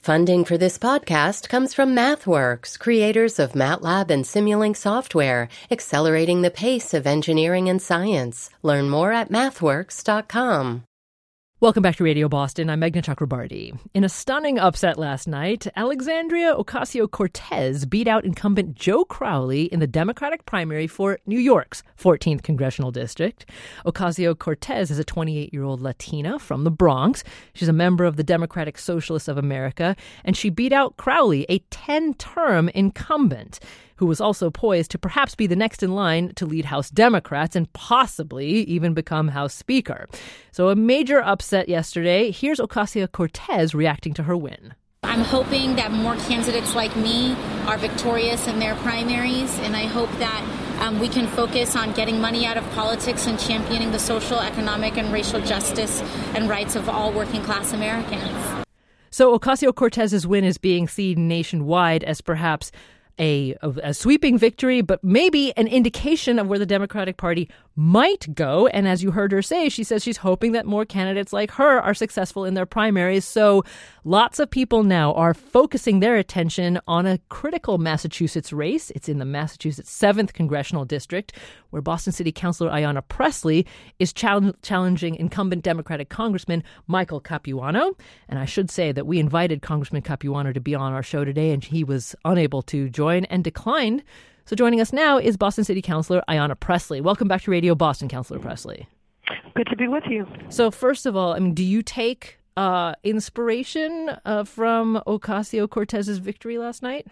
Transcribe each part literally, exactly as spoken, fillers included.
Funding for this podcast comes from MathWorks, creators of MATLAB and Simulink software, accelerating the pace of engineering and science. Learn more at mathworks dot com. Welcome back to Radio Boston. I'm Meghna Chakrabarti. In a stunning upset last night, Alexandria Ocasio-Cortez beat out incumbent Joe Crowley in the Democratic primary for New York's fourteenth congressional district. Ocasio-Cortez is a twenty-eight-year-old Latina from the Bronx. She's a member of the Democratic Socialists of America, and she beat out Crowley, a ten-term incumbent, who was also poised to perhaps be the next in line to lead House Democrats and possibly even become House Speaker. So a major upset yesterday. Here's Ocasio-Cortez reacting to her win. I'm hoping that more candidates like me are victorious in their primaries, and I hope that um, we can focus on getting money out of politics and championing the social, economic, and racial justice and rights of all working-class Americans. So Ocasio-Cortez's win is being seen nationwide as perhaps A, a sweeping victory, but maybe an indication of where the Democratic Party might go. And as you heard her say, she says she's hoping that more candidates like her are successful in their primaries. So lots of people now are focusing their attention on a critical Massachusetts race. It's in the Massachusetts seventh Congressional District, where Boston City Councilor Ayanna Pressley is challenge- challenging incumbent Democratic Congressman Michael Capuano. And I should say that we invited Congressman Capuano to be on our show today, and he was unable to join and declined. So joining us now is Boston City Councilor Ayanna Pressley. Welcome back to Radio Boston, Councilor Pressley. Good to be with you. So first of all, I mean, do you take uh, inspiration uh, from Ocasio-Cortez's victory last night?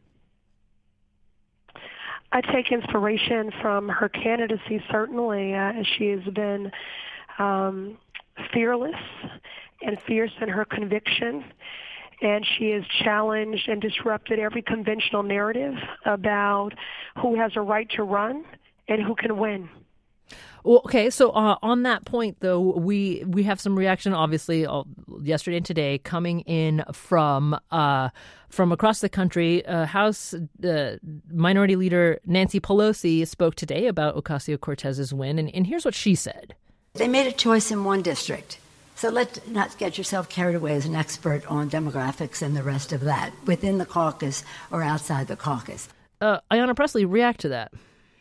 I take inspiration from her candidacy, certainly. Uh, she has been um, fearless and fierce in her conviction. And she has challenged and disrupted every conventional narrative about who has a right to run and who can win. Well, okay, so uh, on that point, though, we we have some reaction, obviously, uh, yesterday and today coming in from uh, from across the country. Uh, House uh, Minority Leader Nancy Pelosi spoke today about Ocasio-Cortez's win, and, and here's what she said. They made a choice in one district. So let's not get yourself carried away as an expert on demographics and the rest of that, within the caucus or outside the caucus. Uh, Ayanna Pressley, react to that.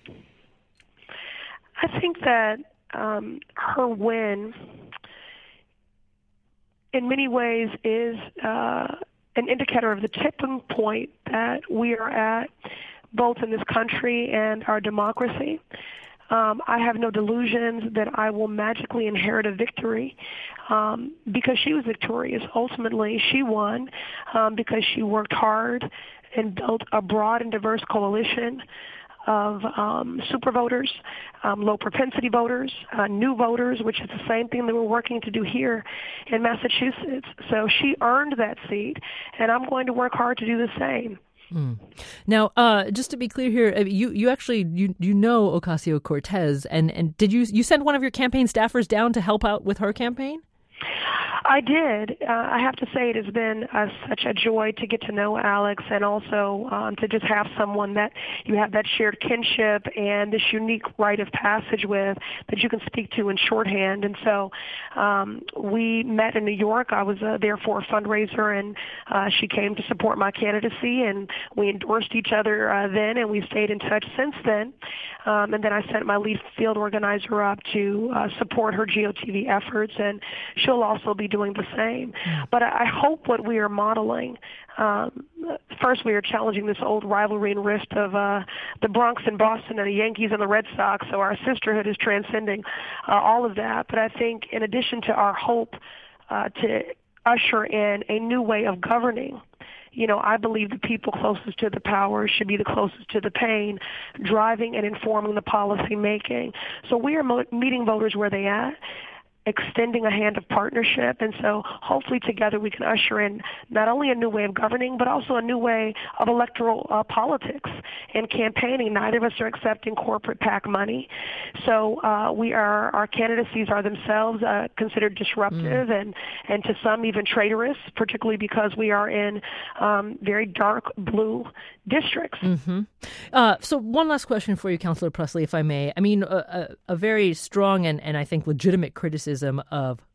I think that um, her win, in many ways, is uh, an indicator of the tipping point that we are at, both in this country and our democracy. Um, I have no delusions that I will magically inherit a victory um, because she was victorious. Ultimately, she won um, because she worked hard and built a broad and diverse coalition of um, super voters, um, low propensity voters, uh, new voters, which is the same thing that we're working to do here in Massachusetts. So she earned that seat, and I'm going to work hard to do the same. Mm. Now, uh, just to be clear here, you you actually you you know Ocasio-Cortez, and and did you you send one of your campaign staffers down to help out with her campaign? I did. Uh, I have to say it has been uh, such a joy to get to know Alex, and also um, to just have someone that you have that shared kinship and this unique rite of passage with that you can speak to in shorthand. And so um, we met in New York. I was uh, there for a fundraiser, and uh, she came to support my candidacy, and we endorsed each other uh, then, and we've stayed in touch since then. Um, and then I sent my lead field organizer up to uh, support her G O T V efforts, and she'll also be doing the same. But I hope what we are modeling, um, first we are challenging this old rivalry and rift of uh, the Bronx and Boston and the Yankees and the Red Sox, so our sisterhood is transcending uh, all of that. But I think in addition to our hope uh, to usher in a new way of governing, you know, I believe the people closest to the power should be the closest to the pain, driving and informing the policy making. So we are mo- meeting voters where they at, extending a hand of partnership. And so hopefully together we can usher in not only a new way of governing, but also a new way of electoral uh, politics and campaigning. Neither of us are accepting corporate PAC money. So uh, we are, our candidacies are themselves uh, considered disruptive mm. and, and to some even traitorous, particularly because we are in um, very dark blue districts. Mm-hmm. Uh, so one last question for you, Councilor Pressley, if I may. I mean, a, a, a very strong and, and I think legitimate criticism of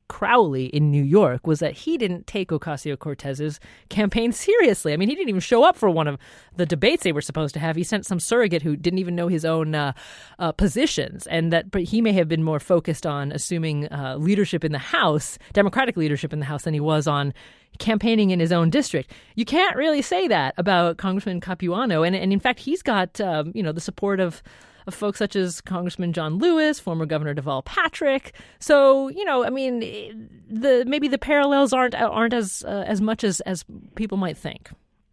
Crowley in New York was that he didn't take Ocasio-Cortez's campaign seriously. I mean, he didn't even show up for one of the debates they were supposed to have. He sent some surrogate who didn't even know his own uh, uh, positions, and that but he may have been more focused on assuming uh, leadership in the House, Democratic leadership in the House, than he was on campaigning in his own district. You can't really say that about Congressman Capuano, and and in fact, he's got um, you know the support of. of folks such as Congressman John Lewis, former Governor Deval Patrick. So, you know, I mean, the maybe the parallels aren't aren't as uh, as much as, as people might think.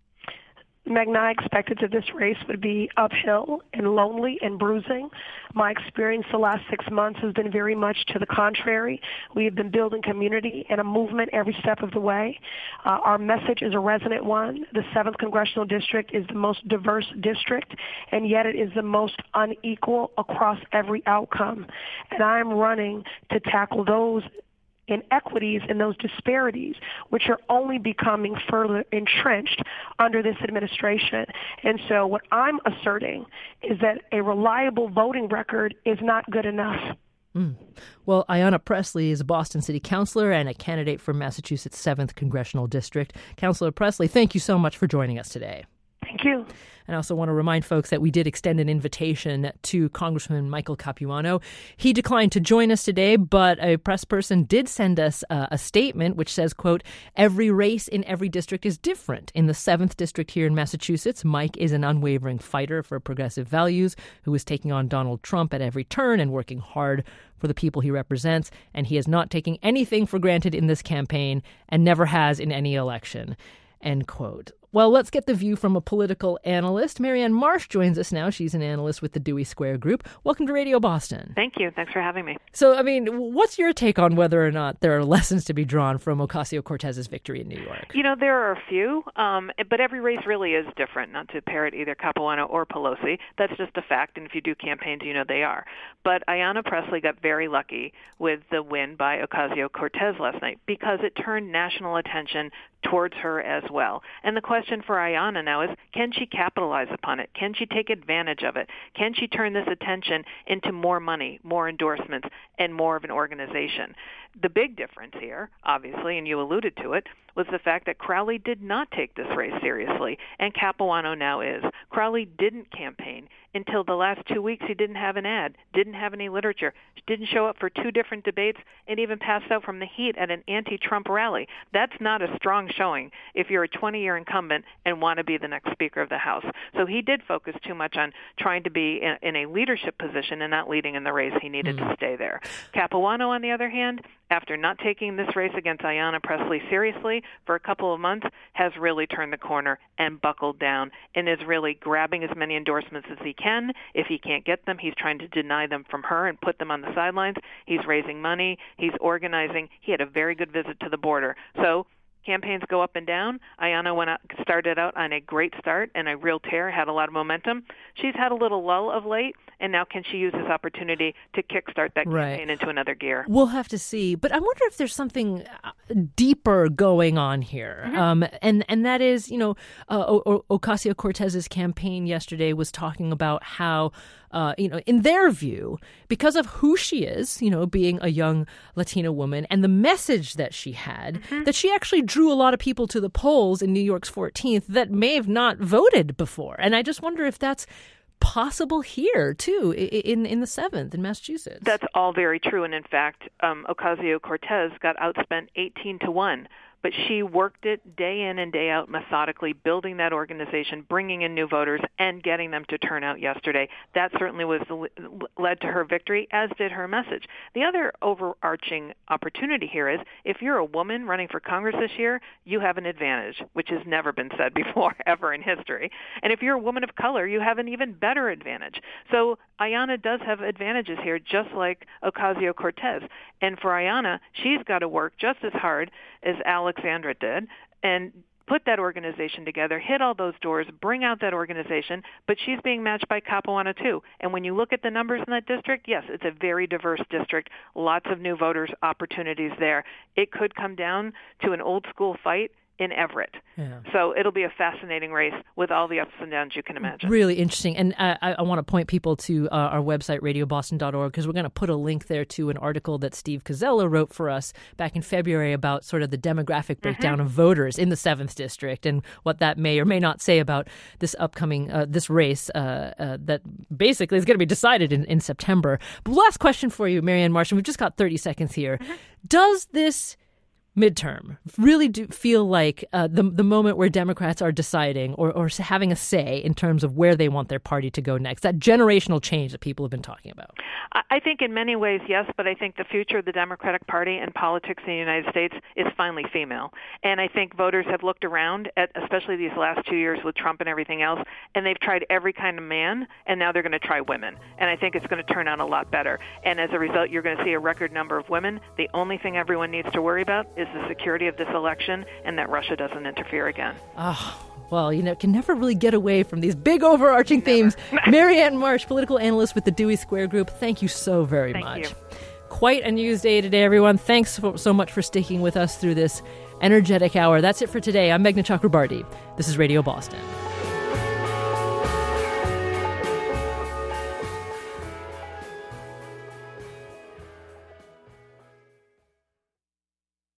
Megan, I expected that this race would be uphill and lonely and bruising. My experience the last six months has been very much to the contrary. We have been building community and a movement every step of the way. Uh, our message is a resonant one. The seventh Congressional District is the most diverse district, and yet it is the most unequal across every outcome. And I'm running to tackle those inequities and those disparities, which are only becoming further entrenched under this administration. And so what I'm asserting is that a reliable voting record is not good enough. Mm. Well, Ayanna Pressley is a Boston City Councilor and a candidate for Massachusetts seventh Congressional District. Councilor Pressley, thank you so much for joining us today. Thank you. And I also want to remind folks that we did extend an invitation to Congressman Michael Capuano. He declined to join us today, but a press person did send us uh, a statement which says, quote, every race in every district is different. In the seventh district here in Massachusetts, Mike is an unwavering fighter for progressive values who is taking on Donald Trump at every turn and working hard for the people he represents. And he is not taking anything for granted in this campaign and never has in any election, end quote. Well, let's get the view from a political analyst. Marianne Marsh joins us now. She's an analyst with the Dewey Square Group. Welcome to Radio Boston. Thank you. Thanks for having me. So, I mean, what's your take on whether or not there are lessons to be drawn from Ocasio-Cortez's victory in New York? You know, there are a few, um, but every race really is different, not to parrot either Capuano or Pelosi. That's just a fact, and if you do campaigns, you know they are. But Ayanna Pressley got very lucky with the win by Ocasio-Cortez last night because it turned national attention towards her as well. And the question for Ayanna now is, can she capitalize upon it? Can she take advantage of it? Can she turn this attention into more money, more endorsements, and more of an organization? The big difference here, obviously, and you alluded to it, was the fact that Crowley did not take this race seriously, and Capuano now is. Crowley didn't campaign. Until the last two weeks, he didn't have an ad, didn't have any literature, didn't show up for two different debates, and even passed out from the heat at an anti-Trump rally. That's not a strong showing if you're a twenty-year incumbent and want to be the next Speaker of the House. So he did focus too much on trying to be in, in a leadership position and not leading in the race. He needed mm. to stay there. Capuano, on the other hand, after not taking this race against Ayanna Pressley seriously for a couple of months, has really turned the corner and buckled down and is really grabbing as many endorsements as he can. If he can't get them, he's trying to deny them from her and put them on the sidelines. He's raising money. He's organizing. He had a very good visit to the border. So campaigns go up and down. Ayanna went out, started out on a great start and a real tear, had a lot of momentum. She's had a little lull of late, and now can she use this opportunity to kickstart that right. campaign into another gear? We'll have to see. But I wonder if there's something deeper going on here. Mm-hmm. Um, and, and that is, you know, uh, o- Ocasio-Cortez's campaign yesterday was talking about how Uh, you know, in their view, because of who she is, you know, being a young Latina woman and the message that she had, mm-hmm. that she actually drew a lot of people to the polls in New York's fourteenth that may have not voted before. And I just wonder if that's possible here, too, in in the seventh in Massachusetts. That's all very true. And in fact, um, Ocasio-Cortez got outspent eighteen to one. But she worked it day in and day out methodically, building that organization, bringing in new voters, and getting them to turn out yesterday. That certainly was the, led to her victory, as did her message. The other overarching opportunity here is if you're a woman running for Congress this year, you have an advantage, which has never been said before, ever in history. And if you're a woman of color, you have an even better advantage. So Ayanna does have advantages here, just like Ocasio-Cortez. And for Ayanna, she's got to work just as hard as Alexandra did and put that organization together, hit all those doors, bring out that organization, but she's being matched by Capuano too. And when you look at the numbers in that district, yes, it's a very diverse district, lots of new voters, opportunities there. It could come down to an old school fight in Everett. Yeah. So it'll be a fascinating race with all the ups and downs you can imagine. Really interesting. And uh, I, I want to point people to uh, our website, radio boston dot org, because we're going to put a link there to an article that Steve Koczela wrote for us back in February about sort of the demographic breakdown mm-hmm. of voters in the seventh District and what that may or may not say about this upcoming, uh, this race uh, uh, that basically is going to be decided in, in September. But last question for you, Marianne Marsh, and we've just got thirty seconds here. Mm-hmm. Does this midterm really do feel like uh, the the moment where Democrats are deciding or, or having a say in terms of where they want their party to go next, that generational change that people have been talking about? I think in many ways, yes, but I think the future of the Democratic Party and politics in the United States is finally female. And I think voters have looked around at especially these last two years with Trump and everything else, and they've tried every kind of man, and now they're going to try women. And I think it's going to turn out a lot better. And as a result, you're going to see a record number of women. The only thing everyone needs to worry about is the security of this election and that Russia doesn't interfere again. Oh, well, you know, can never really get away from these big overarching never. themes. Marianne Marsh, political analyst with the Dewey Square Group, thank you so very thank much. You. Quite a news day today, everyone. Thanks so, so much for sticking with us through this energetic hour. That's it for today. I'm Meghna Chakrabarti. This is Radio Boston.